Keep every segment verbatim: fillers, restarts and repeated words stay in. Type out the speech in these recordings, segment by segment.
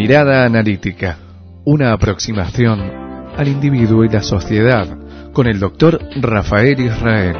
Mirada analítica, una aproximación al individuo y la sociedad, con el doctor Rafael Israel.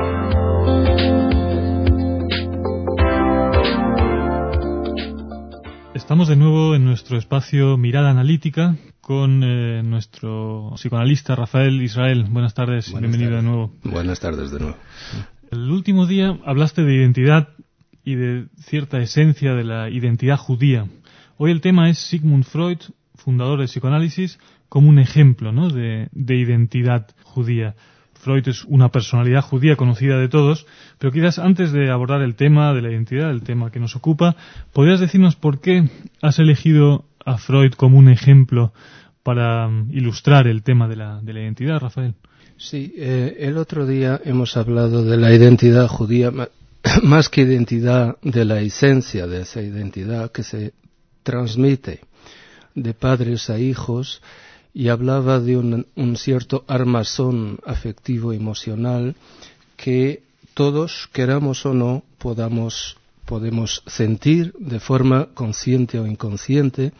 Estamos de nuevo en nuestro espacio Mirada Analítica con eh, nuestro psicoanalista Rafael Israel. Buenas tardes y bienvenido tardes. de nuevo. Buenas tardes de nuevo. El último día hablaste de identidad y de cierta esencia de la identidad judía. Hoy el tema es Sigmund Freud, fundador del psicoanálisis, como un ejemplo, ¿no?, de, de identidad judía. Freud es una personalidad judía conocida de todos, pero quizás antes de abordar el tema de la identidad, el tema que nos ocupa, ¿podrías decirnos por qué has elegido a Freud como un ejemplo para um, ilustrar el tema de la, de la identidad, Rafael? Sí, eh, el otro día hemos hablado de la identidad judía, más que identidad, de la esencia de esa identidad que se transmite de padres a hijos, y hablaba de un, un cierto armazón afectivo emocional que todos, queramos o no, podamos, podemos sentir de forma consciente o inconsciente,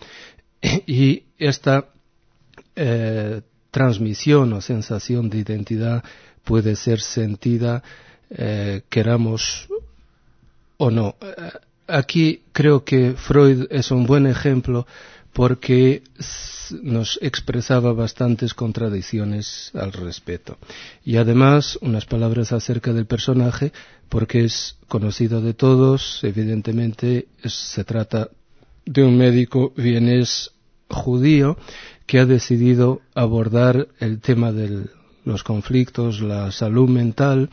y esta eh, transmisión o sensación de identidad puede ser sentida eh, queramos o no. Aquí creo que Freud es un buen ejemplo porque nos expresaba bastantes contradicciones al respecto. Y además, unas palabras acerca del personaje, porque es conocido de todos, evidentemente es, se trata de un médico vienés judío que ha decidido abordar el tema de los conflictos, la salud mental,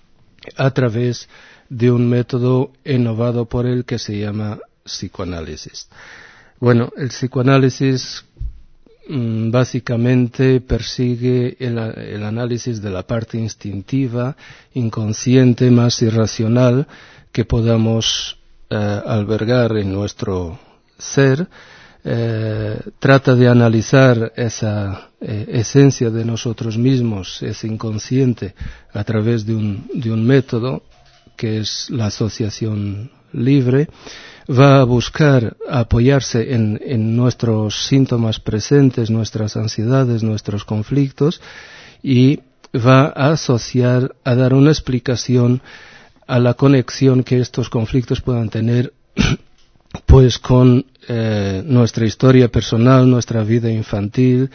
a través de un método innovado por él que se llama psicoanálisis. Bueno, el psicoanálisis mmm, básicamente persigue el, el análisis de la parte instintiva, inconsciente, más irracional que podamos eh, albergar en nuestro ser. Eh, trata de analizar esa eh, esencia de nosotros mismos, ese inconsciente, a través de un, de un método que es la asociación libre. Va a buscar apoyarse en, en nuestros síntomas presentes, nuestras ansiedades, nuestros conflictos, y va a asociar, a dar una explicación a la conexión que estos conflictos puedan tener pues con eh, nuestra historia personal, nuestra vida infantil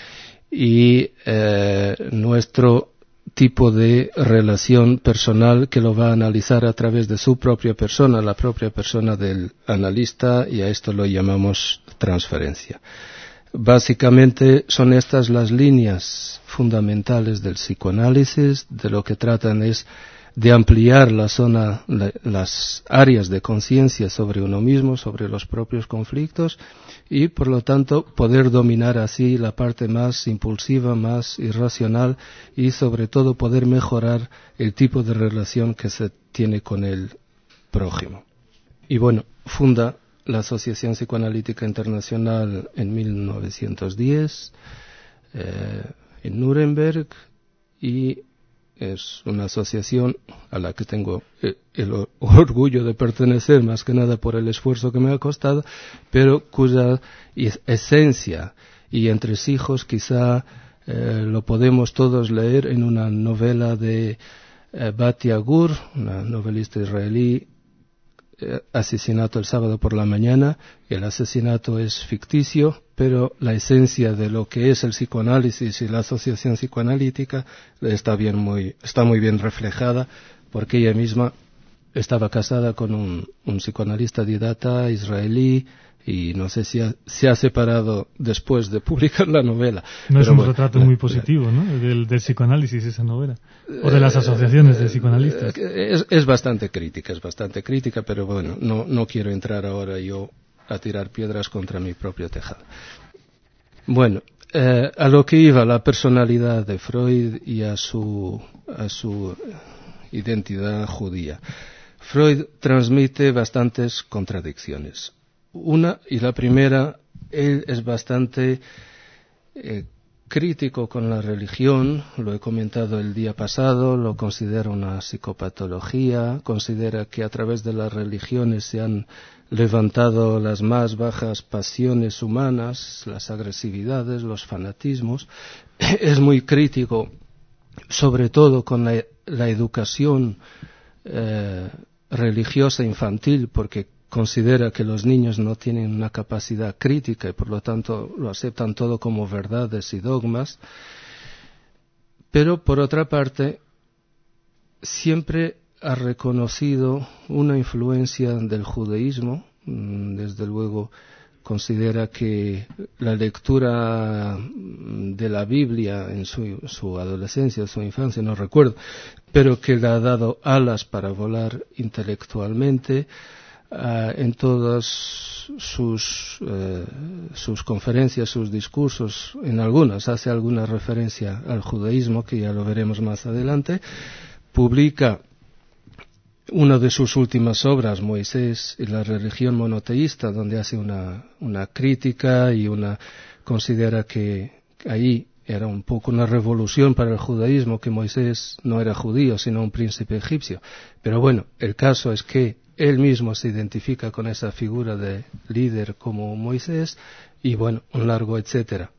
y eh, nuestro tipo de relación personal, que lo va a analizar a través de su propia persona, la propia persona del analista, y a esto lo llamamos transferencia. Básicamente son estas las líneas fundamentales del psicoanálisis. De lo que tratan es de ampliar la zona, la, las áreas de conciencia sobre uno mismo, sobre los propios conflictos, y por lo tanto poder dominar así la parte más impulsiva, más irracional, y sobre todo poder mejorar el tipo de relación que se tiene con el prójimo. Y bueno, funda la Asociación Psicoanalítica Internacional en mil novecientos diez eh, en Nuremberg, y es una asociación a la que tengo el orgullo de pertenecer, más que nada por el esfuerzo que me ha costado, pero cuya esencia y entresijos quizá eh, lo podemos todos leer en una novela de eh, Batya Gur, una novelista israelí, eh, Asesinato el sábado por la mañana. El asesinato es ficticio, pero la esencia de lo que es el psicoanálisis y la asociación psicoanalítica está bien muy, está muy bien reflejada, porque ella misma estaba casada con un, un psicoanalista didata israelí, y no sé si ha, se ha separado después de publicar la novela. No pero es un bueno, retrato la, muy positivo, ¿no?, del, del psicoanálisis, esa novela, o de las asociaciones de psicoanalistas. Es, es bastante crítica, es bastante crítica, pero bueno, no, no quiero entrar ahora yo a tirar piedras contra mi propio tejado. Bueno, eh, a lo que iba la personalidad de Freud y a su, a su identidad judía. Freud transmite bastantes contradicciones. Una, y la primera, él es bastante eh, crítico con la religión, lo he comentado el día pasado, lo considera una psicopatología, considera que a través de las religiones se han levantado las más bajas pasiones humanas, las agresividades, los fanatismos. Es muy crítico, sobre todo con la, la educación eh, religiosa infantil, porque considera que los niños no tienen una capacidad crítica y por lo tanto lo aceptan todo como verdades y dogmas. Pero por otra parte, siempre ha reconocido una influencia del judaísmo. Desde luego considera que la lectura de la Biblia en su, su adolescencia, su infancia, no recuerdo, pero que le ha dado alas para volar intelectualmente. Uh, en todas sus, uh, sus conferencias, sus discursos, en algunas hace alguna referencia al judaísmo, que ya lo veremos más adelante. Publica una de sus últimas obras, Moisés y la religión monoteísta, donde hace una, una crítica y una considera que ahí era un poco una revolución para el judaísmo, que Moisés no era judío, sino un príncipe egipcio. Pero bueno, el caso es que él mismo se identifica con esa figura de líder como Moisés y bueno, un largo etcétera.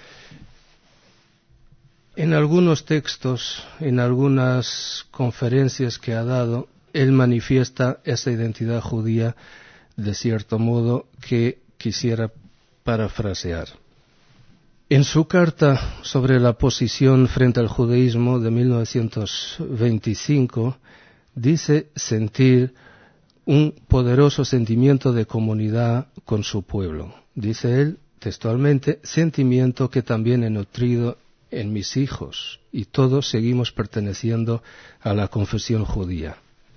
En algunos textos, en algunas conferencias que ha dado, él manifiesta esa identidad judía de cierto modo que quisiera parafrasear. En su carta sobre la posición frente al judaísmo de mil novecientos veinticinco, dice sentir un poderoso sentimiento de comunidad con su pueblo. Dice él textualmente, sentimiento que también he nutrido en mis hijos, y todos seguimos perteneciendo a la confesión judía.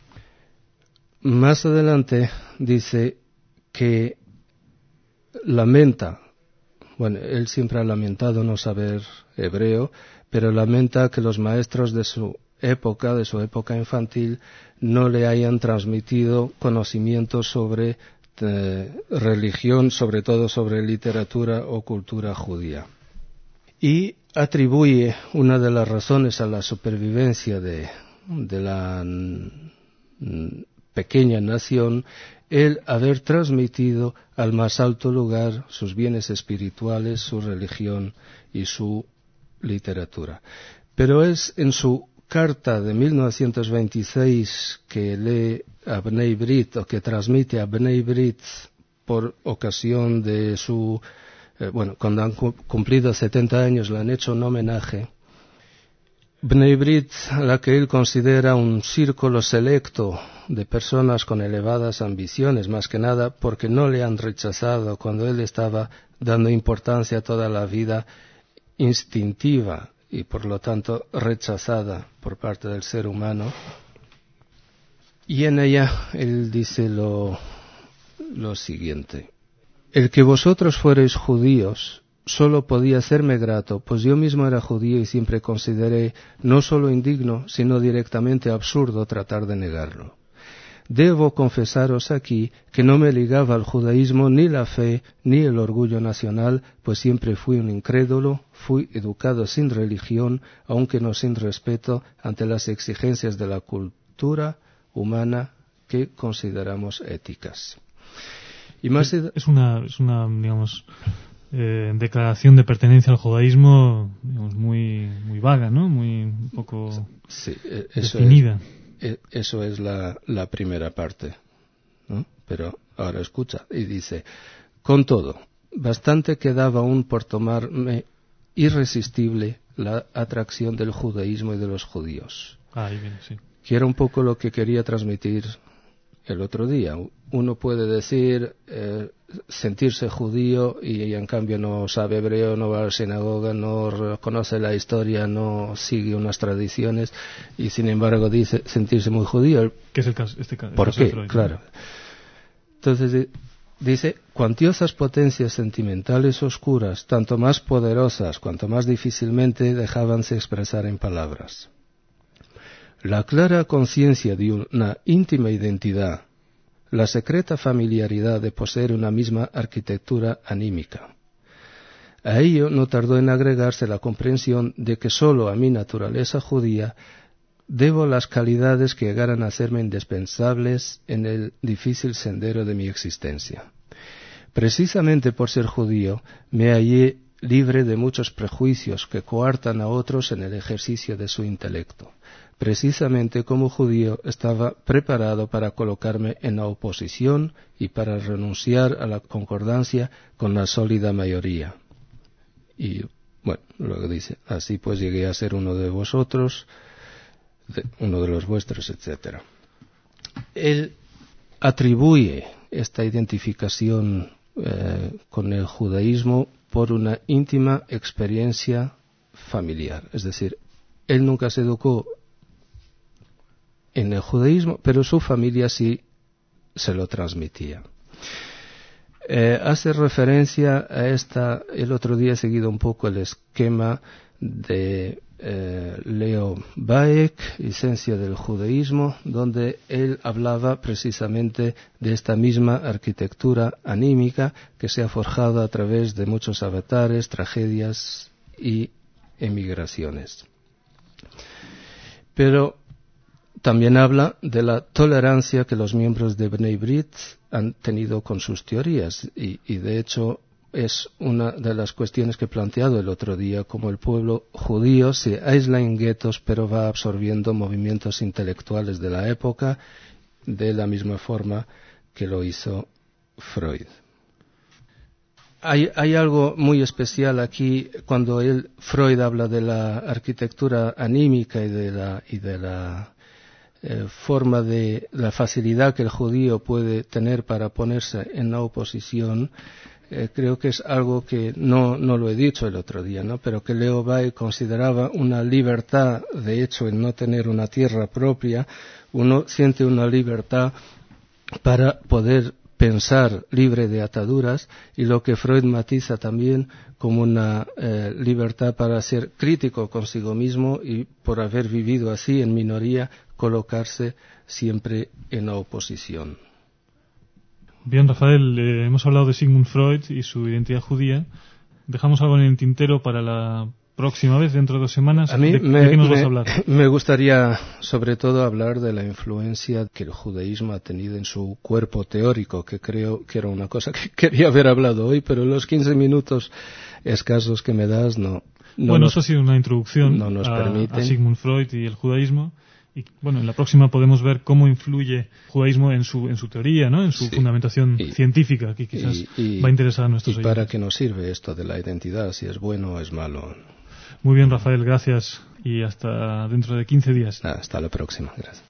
Más adelante dice que lamenta, bueno, él siempre ha lamentado no saber hebreo, pero lamenta que los maestros de su época, de su época infantil, no le hayan transmitido conocimientos sobre eh, religión, sobre todo sobre literatura o cultura judía. Y atribuye una de las razones a la supervivencia de, de la n, pequeña nación el haber transmitido al más alto lugar sus bienes espirituales, su religión y su literatura. Pero es en su carta de mil novecientos veintiséis que lee a Bnei Brit, o que transmite a Bnei Brit por ocasión de su, eh, bueno, cuando han cumplido setenta años le han hecho un homenaje. Bnei Brit, la que él considera un círculo selecto de personas con elevadas ambiciones, más que nada porque no le han rechazado cuando él estaba dando importancia a toda la vida instintiva y por lo tanto rechazada por parte del ser humano. Y en ella él dice lo, lo siguiente: el que vosotros fuereis judíos solo podía serme grato, pues yo mismo era judío y siempre consideré no solo indigno, sino directamente absurdo tratar de negarlo. Debo confesaros aquí que no me ligaba al judaísmo ni la fe ni el orgullo nacional, pues siempre fui un incrédulo, fui educado sin religión, aunque no sin respeto ante las exigencias de la cultura humana que consideramos éticas. Y más es, es una, es una, digamos, eh, declaración de pertenencia al judaísmo, digamos, muy, muy vaga, ¿no? Muy un poco sí, eso definida. Es, eso es la, la primera parte, ¿no? Pero ahora escucha y dice: con todo, bastante quedaba aún por tomarme irresistible la atracción del judaísmo y de los judíos. Ah, ahí viene, sí. Que era un poco lo que quería transmitir el otro día. Uno puede decir eh, sentirse judío y, y en cambio no sabe hebreo, no va a la sinagoga, no conoce la historia, no sigue unas tradiciones y sin embargo dice sentirse muy judío. ¿Qué es el caso? Este caso ¿Por el caso qué? de Freud, claro. ¿no? Entonces dice: cuantiosas potencias sentimentales oscuras, tanto más poderosas cuanto más difícilmente dejábanse expresar en palabras. La clara conciencia de una íntima identidad, la secreta familiaridad de poseer una misma arquitectura anímica, A ello no tardó en agregarse la comprensión de que sólo a mi naturaleza judía debo las calidades que llegaran a hacerme indispensables en el difícil sendero de mi existencia. Precisamente por ser judío, me hallé libre de muchos prejuicios que coartan a otros en el ejercicio de su intelecto. Precisamente como judío estaba preparado para colocarme en la oposición y para renunciar a la concordancia con la sólida mayoría. Y bueno, luego dice, así pues llegué a ser uno de vosotros, de, uno de los vuestros, etcétera. Él atribuye esta identificación eh, con el judaísmo por una íntima experiencia familiar. Es decir, él nunca se educó en el judaísmo, pero su familia sí se lo transmitía. Eh, hace referencia a esta, el otro día he seguido un poco el esquema de eh, Leo Baeck, Esencia del Judaísmo, donde él hablaba precisamente de esta misma arquitectura anímica que se ha forjado a través de muchos avatares, tragedias y emigraciones. Pero también habla de la tolerancia que los miembros de Bnei Brit han tenido con sus teorías y, y de hecho es una de las cuestiones que he planteado el otro día, como el pueblo judío se aísla en guetos pero va absorbiendo movimientos intelectuales de la época de la misma forma que lo hizo Freud. Hay, hay algo muy especial aquí cuando él, Freud habla de la arquitectura anímica y de la, y de la eh, forma de la facilidad que el judío puede tener para ponerse en la oposición. Eh, creo que es algo que no, no lo he dicho el otro día, ¿no? Pero que Leo Baeck consideraba una libertad, de hecho, en no tener una tierra propia. Uno siente una libertad para poder pensar libre de ataduras, y lo que Freud matiza también como una eh, libertad para ser crítico consigo mismo y, por haber vivido así en minoría, colocarse siempre en la oposición. Bien, Rafael, eh, hemos hablado de Sigmund Freud y su identidad judía. Dejamos algo en el tintero para la próxima vez, dentro de dos semanas. A mí ¿De, me, ¿de qué nos me, vas a hablar? Me gustaría, sobre todo, hablar de la influencia que el judaísmo ha tenido en su cuerpo teórico, que creo que era una cosa que quería haber hablado hoy, pero los quince minutos escasos que me das no, no bueno, nos, eso ha sido una introducción no nos a, permiten. a Sigmund Freud y el judaísmo. Y bueno, en la próxima podemos ver cómo influye el judaísmo en su, en su teoría, ¿no? En su sí. fundamentación y, científica, que quizás y, y, va a interesar a nuestros y oyentes. ¿Para qué nos sirve esto de la identidad? Si es bueno o es malo. Muy bien, Rafael, gracias. Y hasta dentro de quince días. Hasta la próxima. Gracias.